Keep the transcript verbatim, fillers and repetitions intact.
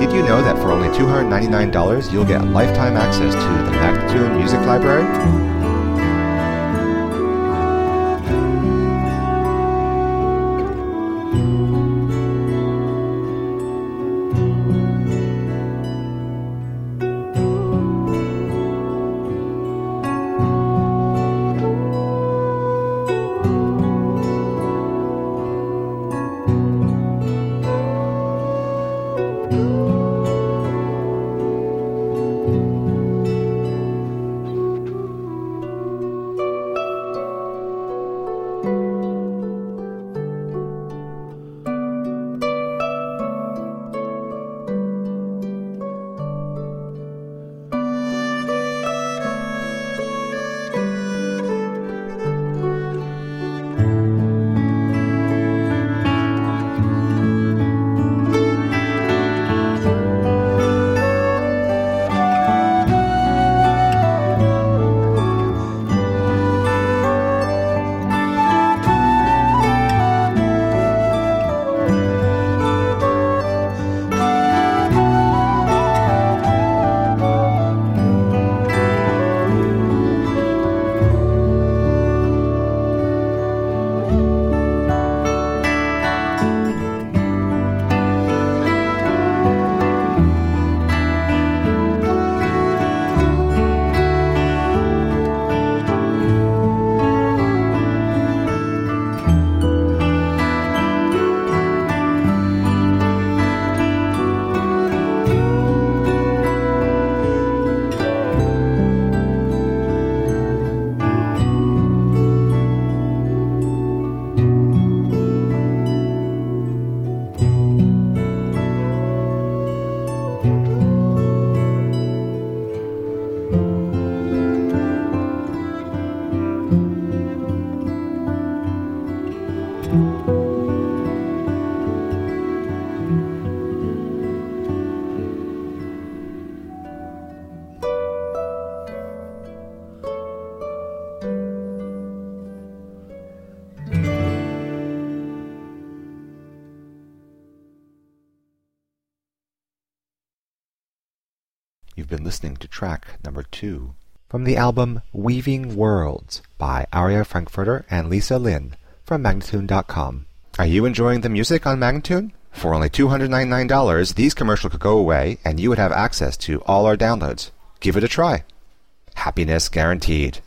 Did you know that for only two hundred ninety-nine dollars you'll get lifetime access to the Magnatune Music Library? You've been listening to track number two from the album Weaving Worlds by Aria Frankfurter and Lisa Lin from Magnatune dot com. Are you enjoying the music on Magnatune? For only two hundred ninety-nine dollars, these commercials could go away and you would have access to all our downloads. Give it a try. Happiness guaranteed.